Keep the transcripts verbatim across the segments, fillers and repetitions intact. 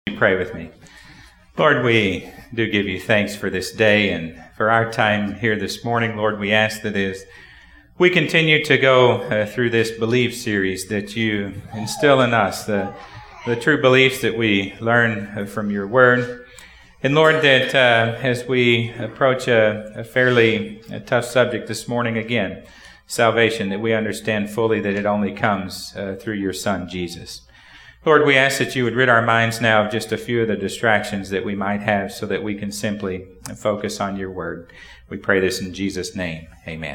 Pray with me. Lord, we do give you thanks for this day and for our time here this morning. Lord, we ask that as we continue to go uh, through this belief series, that you instill in us the, the true beliefs that we learn uh, from your word. And Lord, that uh, as we approach a, a fairly a tough subject this morning again, salvation, that we understand fully that it only comes uh, through your Son, Jesus. Lord, we ask that you would rid our minds now of just a few of the distractions that we might have so that we can simply focus on your word. We pray this in Jesus' name. Amen.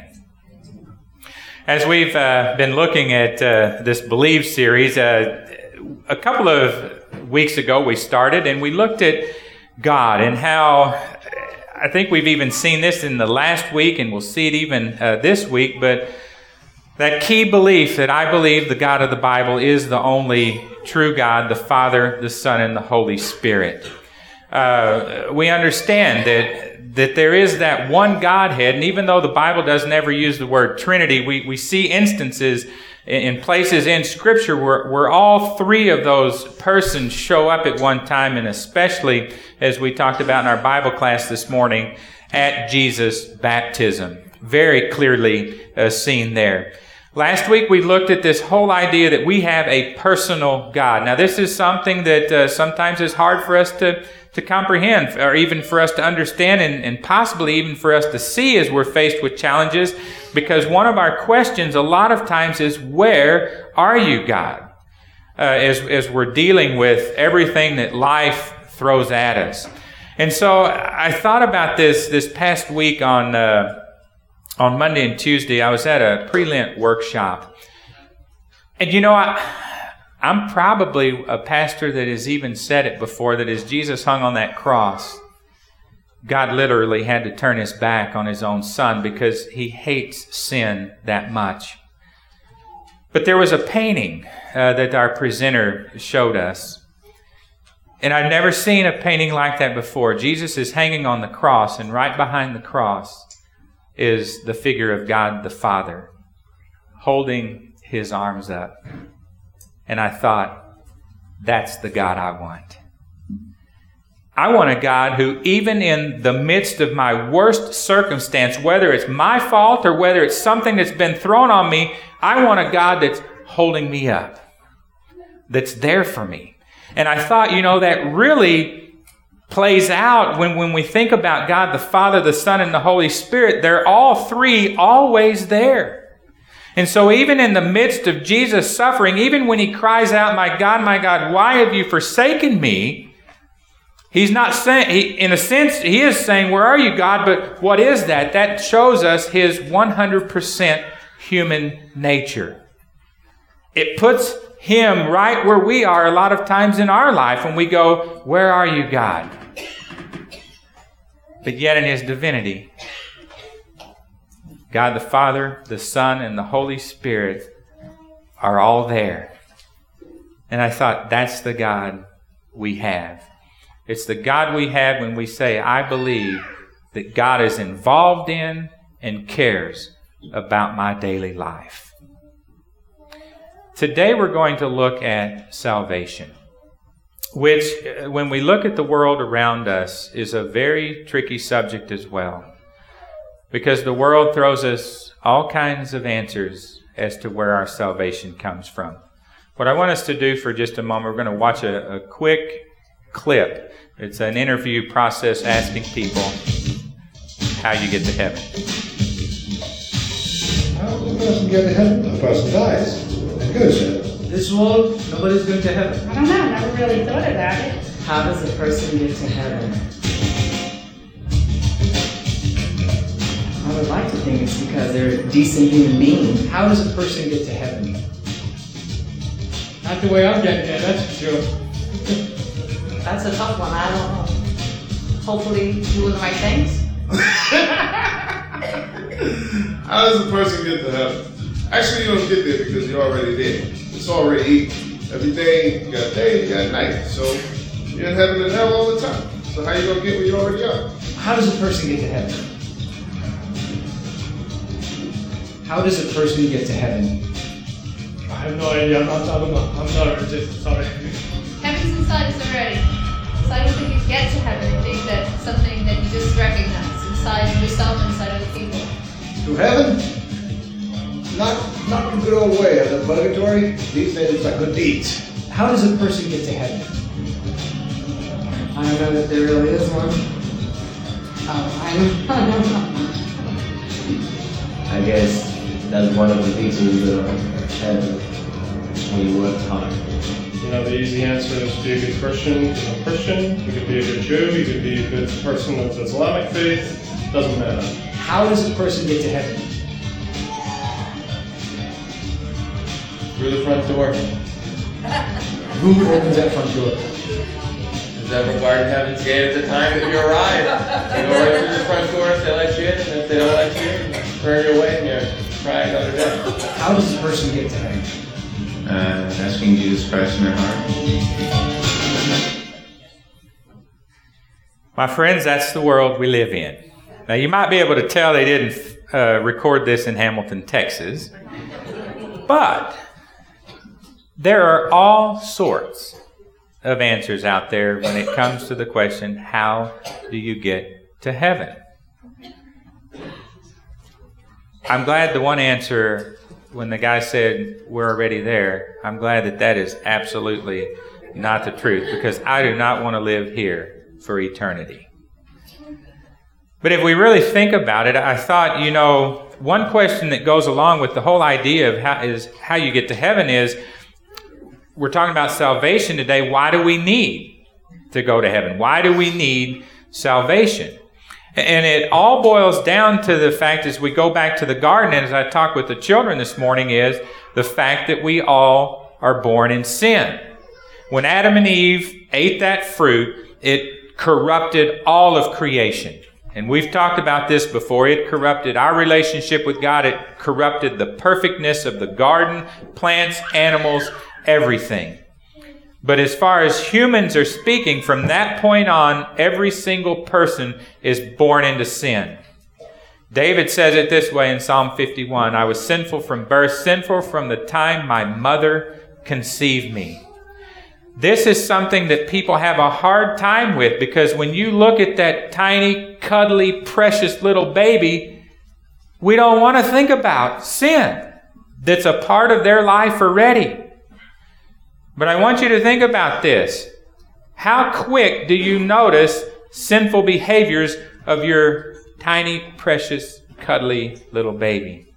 As we've uh, been looking at uh, this Believe series, uh, a couple of weeks ago we started and we looked at God and how, I think we've even seen this in the last week and we'll see it even uh, this week, but that key belief that I believe the God of the Bible is the only true God, the Father, the Son, and the Holy Spirit. Uh, we understand that, that there is that one Godhead, and even though the Bible doesn't ever use the word Trinity, we, we see instances in places in Scripture where, where all three of those persons show up at one time, and especially, as we talked about in our Bible class this morning, at Jesus' baptism. Very clearly uh, seen there. Last week we looked at this whole idea that we have a personal God. Now this is something that uh, sometimes is hard for us to, to comprehend, or even for us to understand, and, and possibly even for us to see as we're faced with challenges, because one of our questions a lot of times is, where are you, God? Uh, as, as we're dealing with everything that life throws at us. And so I thought about this this past week on... Uh, On Monday and Tuesday, I was at a pre-Lent workshop. And you know, I, I'm probably a pastor that has even said it before, that as Jesus hung on that cross, God literally had to turn his back on his own Son because he hates sin that much. But there was a painting uh, that our presenter showed us. And I've never seen a painting like that before. Jesus is hanging on the cross, and right behind the cross is the figure of God the Father holding his arms up. And I thought, that's the God I want. I want a God who, even in the midst of my worst circumstance, whether it's my fault or whether it's something that's been thrown on me, I want a God that's holding me up, that's there for me. And I thought, you know, that really plays out when, when we think about God, the Father, the Son, and the Holy Spirit. They're all three always there. And so even in the midst of Jesus' suffering, even when he cries out, "My God, my God, why have you forsaken me?" He's not saying, he, in a sense, he is saying, "Where are you, God?" But what is that? That shows us his one hundred percent human nature. It puts him right where we are a lot of times in our life when we go, "Where are you, God?" But yet in his divinity, God the Father, the Son, and the Holy Spirit are all there. And I thought, that's the God we have. It's the God we have when we say, I believe that God is involved in and cares about my daily life. Today we're going to look at salvation, which, when we look at the world around us, is a very tricky subject as well. Because the world throws us all kinds of answers as to where our salvation comes from. What I want us to do for just a moment, we're going to watch a, a quick clip. It's an interview process asking people how you get to heaven. How does a person get to heaven? A person dies. Goes there. This world, nobody's going to heaven. I don't know, I never really thought about it. How does a person get to heaven? I would like to think it's because they're a decent human being. How does a person get to heaven? Not the way I'm getting there, that's for sure. That's a tough one, I don't know. Hopefully doing the right things. How does a person get to heaven? Actually, you don't get there because you're already there. It's already eaten. Every day, you got day, you got night. So you're in heaven and hell all the time. So how you going to get where you already are? How does a person get to heaven? How does a person get to heaven? I have no idea. I'm not, I don't know. I'm not a resist. Sorry. Heaven's inside us already. So I don't think you get to heaven. I think that's something that you just recognize inside of yourself and inside other people. To heaven? Not, not the good old way of the purgatory. These days it's like good deeds. How does a person get to heaven? I don't know if there really is one. Oh, I don't, I don't know. I guess that's one of the teachings of heaven when you work hard. You know, the easy answer is to be a good Christian. You're a Christian. You could be a good Jew. You could be a good person of Islamic faith. Doesn't matter. How does a person get to heaven? Through the front door. Who opens that front door? Is that regarding heaven's gate at the time that you arrive? You go right through the front door if they let you in, and if they don't let you in, turn your way and you try another day. How does a person get to heaven? Uh, asking Jesus Christ in their heart. My friends, that's the world we live in. Now, you might be able to tell they didn't uh, record this in Hamilton, Texas, but there are all sorts of answers out there when it comes to the question, how do you get to heaven? I'm glad the one answer, when the guy said, we're already there, I'm glad that that is absolutely not the truth, because I do not want to live here for eternity. But if we really think about it, I thought, you know, one question that goes along with the whole idea of how is how you get to heaven is, we're talking about salvation today. Why do we need to go to heaven? Why do we need salvation? And it all boils down to the fact, as we go back to the garden, and as I talked with the children this morning, is the fact that we all are born in sin. When Adam and Eve ate that fruit, it corrupted all of creation. And we've talked about this before. It corrupted our relationship with God. It corrupted the perfectness of the garden, plants, animals, everything. But as far as humans are speaking, from that point on, every single person is born into sin. David says it this way in Psalm fifty-one, I was sinful from birth, sinful from the time my mother conceived me. This is something that people have a hard time with, because when you look at that tiny, cuddly, precious little baby, we don't want to think about sin that's a part of their life already. But I want you to think about this. How quick do you notice sinful behaviors of your tiny, precious, cuddly little baby?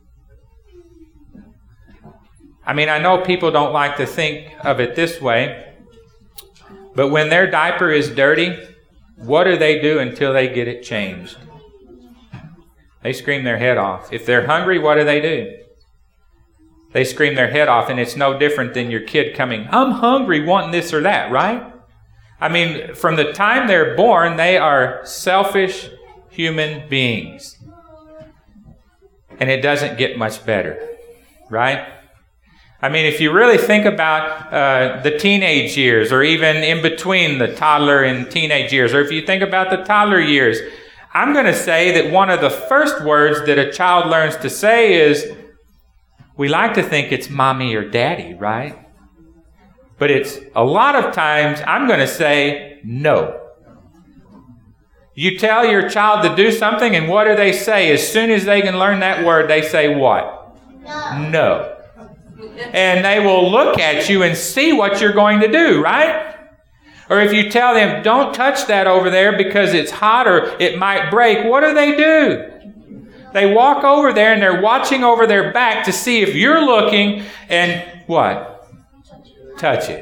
I mean, I know people don't like to think of it this way, but when their diaper is dirty, what do they do until they get it changed? They scream their head off. If they're hungry, what do they do? They scream their head off, and it's no different than your kid coming, I'm hungry, wanting this or that, right? I mean, from the time they're born, they are selfish human beings. And it doesn't get much better, right? I mean, if you really think about uh, the teenage years, or even in between the toddler and teenage years, or if you think about the toddler years, I'm going to say that one of the first words that a child learns to say is, we like to think it's mommy or daddy, right? But it's a lot of times, I'm going to say no. You tell your child to do something, and what do they say? As soon as they can learn that word, they say what? No. No. And they will look at you and see what you're going to do, right? Or if you tell them, don't touch that over there because it's hot or it might break, what do they do? They walk over there and they're watching over their back to see if you're looking and what? Touch it.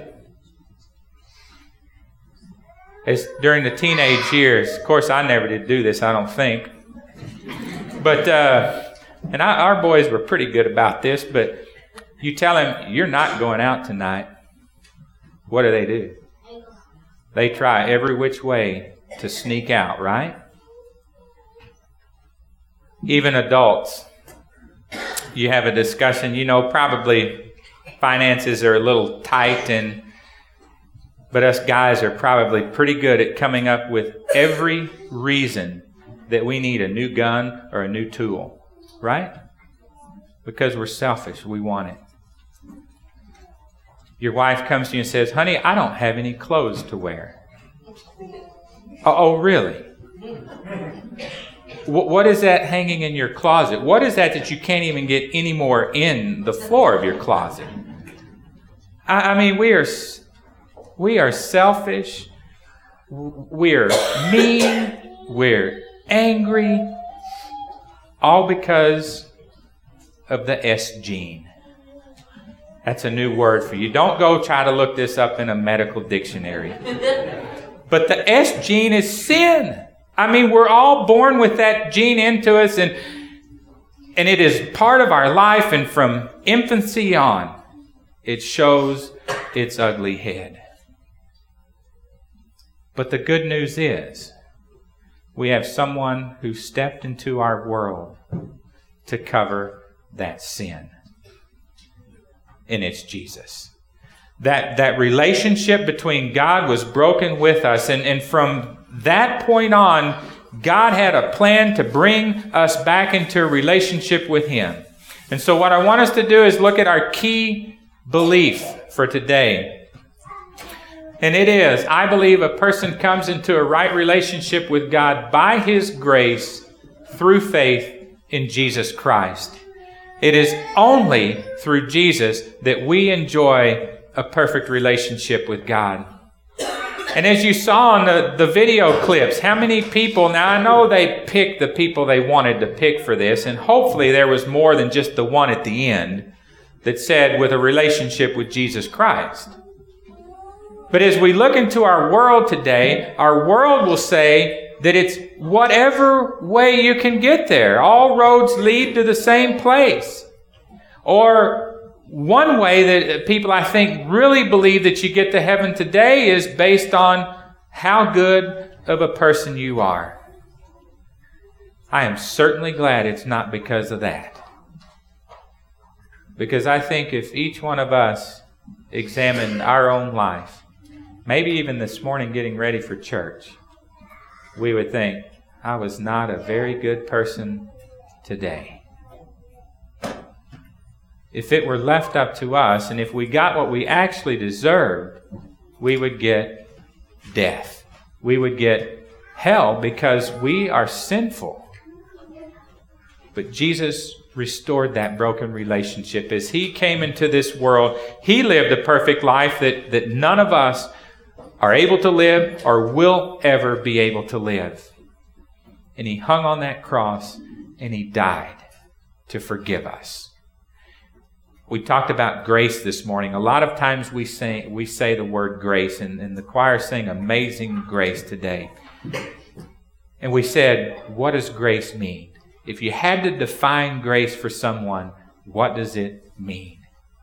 It's during the teenage years. Of course, I never did do this, I don't think. But, uh, and I, our boys were pretty good about this, but you tell them, you're not going out tonight. What do they do? They try every which way to sneak out, right? Even adults, you have a discussion, you know, probably finances are a little tight, and but us guys are probably pretty good at coming up with every reason that we need a new gun or a new tool, right? Because we're selfish, we want it. Your wife comes to you and says, honey, I don't have any clothes to wear. Oh, oh really? What is that hanging in your closet? What is that that you can't even get any more in the floor of your closet? I, I mean, we are we are selfish. We're mean. We're angry. All because of the S gene. That's a new word for you. Don't go try to look this up in a medical dictionary. But the S gene is sin. I mean, we're all born with that gene into us, and and it is part of our life, and from infancy on, it shows its ugly head. But the good news is, we have someone who stepped into our world to cover that sin. And it's Jesus. That, that relationship between God was broken with us. And, and from that point on, God had a plan to bring us back into a relationship with Him. And so what I want us to do is look at our key belief for today. And it is, I believe a person comes into a right relationship with God by His grace through faith in Jesus Christ. It is only through Jesus that we enjoy a perfect relationship with God. And as you saw in the, the video clips, how many people, now I know they picked the people they wanted to pick for this, and hopefully there was more than just the one at the end that said with a relationship with Jesus Christ. But as we look into our world today, our world will say that it's whatever way you can get there. All roads lead to the same place. Or one way that people, I think, really believe that you get to heaven today is based on how good of a person you are. I am certainly glad it's not because of that. Because I think if each one of us examined our own life, maybe even this morning getting ready for church, we would think, I was not a very good person today. If it were left up to us, and if we got what we actually deserved, we would get death. We would get hell because we are sinful. But Jesus restored that broken relationship. As He came into this world, He lived a perfect life that, that none of us are able to live or will ever be able to live. And He hung on that cross and He died to forgive us. We talked about grace this morning. A lot of times we say, we say the word grace, and, and the choir sang Amazing Grace today. And we said, what does grace mean? If you had to define grace for someone, what does it mean?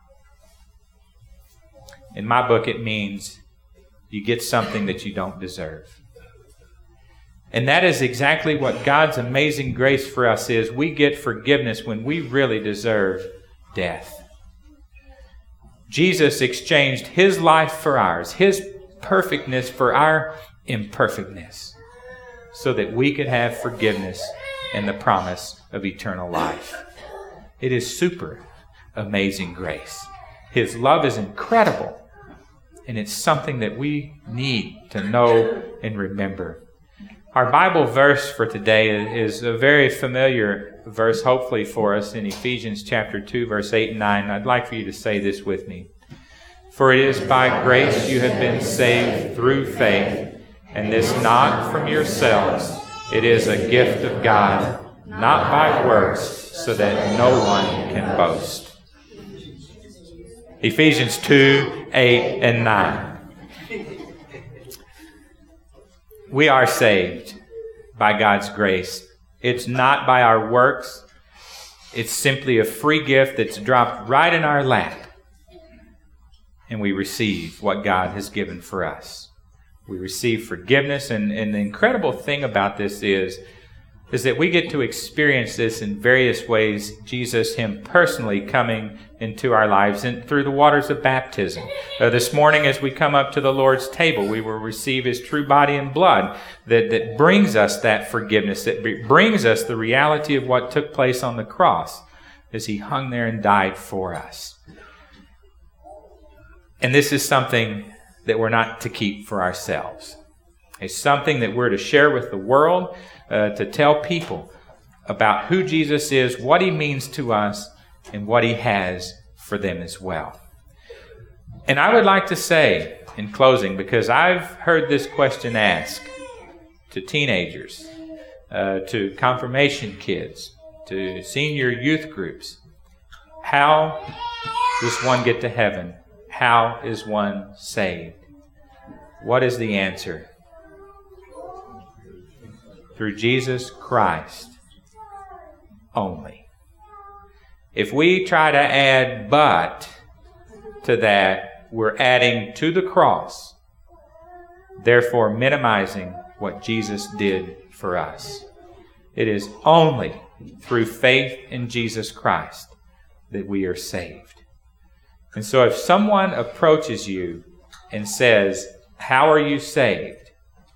In my book, it means you get something that you don't deserve. And that is exactly what God's amazing grace for us is. We get forgiveness when we really deserve death. Jesus exchanged His life for ours, His perfectness for our imperfectness, so that we could have forgiveness and the promise of eternal life. It is super amazing grace. His love is incredible. And it's something that we need to know and remember. Our Bible verse for today is a very familiar verse, hopefully for us, in Ephesians chapter two, verse eight and nine. I'd like for you to say this with me. For it is by grace you have been saved through faith, and this not from yourselves. It is a gift of God, not by works, so that no one can boast. Ephesians two, eight, and nine. We are saved by God's grace. It's not by our works. It's simply a free gift that's dropped right in our lap. And we receive what God has given for us. We receive forgiveness. And, and the incredible thing about this is, is that we get to experience this in various ways. Jesus, Him personally coming into our lives and through the waters of baptism. Uh, this morning as we come up to the Lord's table, we will receive His true body and blood that, that brings us that forgiveness, that brings us the reality of what took place on the cross as He hung there and died for us. And this is something that we're not to keep for ourselves. It's something that we're to share with the world, uh, to tell people about who Jesus is, what He means to us, and what He has for them as well. And I would like to say, in closing, because I've heard this question asked to teenagers, uh, to confirmation kids, to senior youth groups, how does one get to heaven? How is one saved? What is the answer? Through Jesus Christ only. If we try to add but to that, we're adding to the cross, therefore minimizing what Jesus did for us. It is only through faith in Jesus Christ that we are saved. And so if someone approaches you and says, "How are you saved?"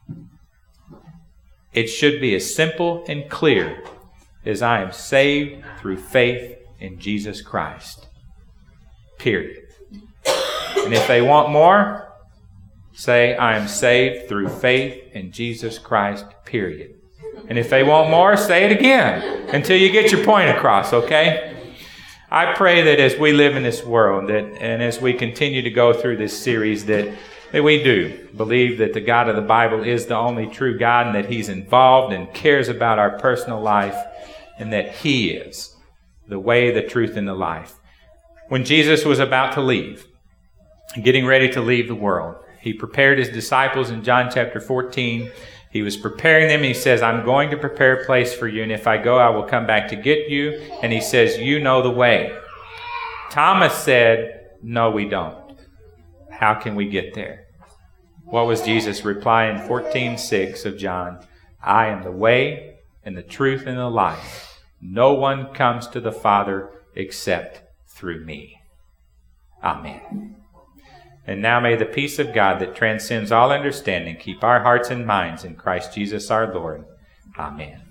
it should be as simple and clear as, "I am saved through faith in Jesus Christ." Period. And if they want more, say, "I am saved through faith in Jesus Christ." Period. And if they want more, say it again until you get your point across, okay? I pray that as we live in this world, that and as we continue to go through this series, that, that we do believe that the God of the Bible is the only true God, and that He's involved and cares about our personal life, and that He is the way, the truth, and the life. When Jesus was about to leave, getting ready to leave the world, He prepared His disciples in John chapter fourteen. He was preparing them. He says, "I'm going to prepare a place for you, and if I go, I will come back to get you." And He says, "You know the way." Thomas said, "No, we don't. How can we get there?" What was Jesus' reply in fourteen six of John? "I am the way and the truth and the life. No one comes to the Father except through me." Amen. And now may the peace of God that transcends all understanding keep our hearts and minds in Christ Jesus our Lord. Amen.